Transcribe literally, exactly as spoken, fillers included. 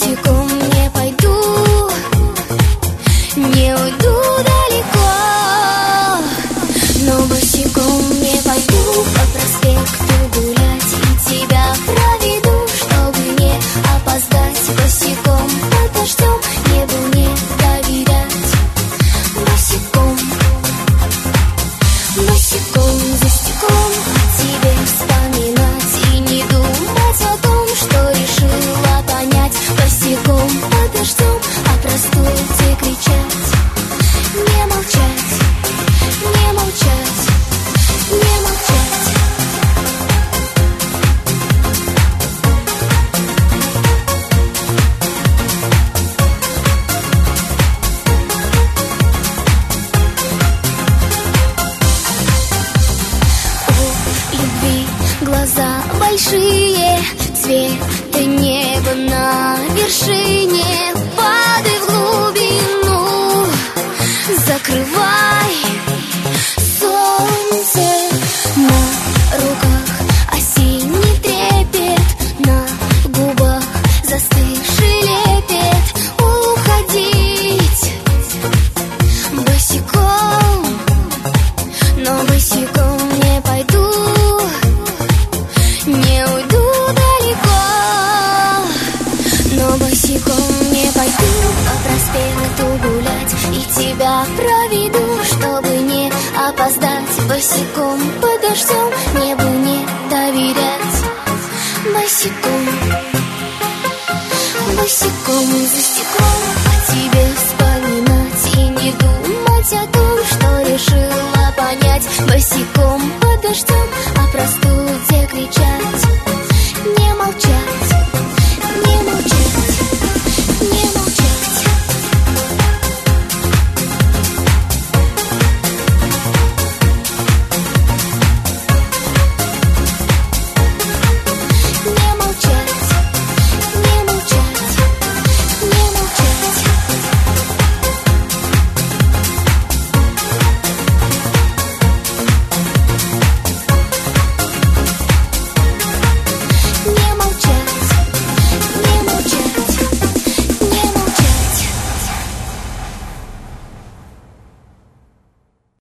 босиком не пойду, не уйду далеко, но босиком не пойду по проспекту гулять и тебя проведу, чтобы не опоздать. Босиком под дождем небу не доверять. Босиком, босиком за стеклом о тебе вспоминать и не думать о том, что решила понять. Босиком под дождем о простоте кричать, не молчать, не молчать, не молчать. У любви глаза большие, цвета неба на вершине. Падай в глубину, закрывай солнце. На руках осенний трепет, на губах застывший лепет. Уходить босиком, но босиком не пойду, не уйду далеко, но босиком не пойду по проспекту гулять и тебя проведу, чтобы не опоздать. Босиком под дождем небу не доверять. Босиком, босиком за стеклом о тебе вспоминать и не думать о том, что решила понять. Босиком под дождем о простуде кричать, не молчать.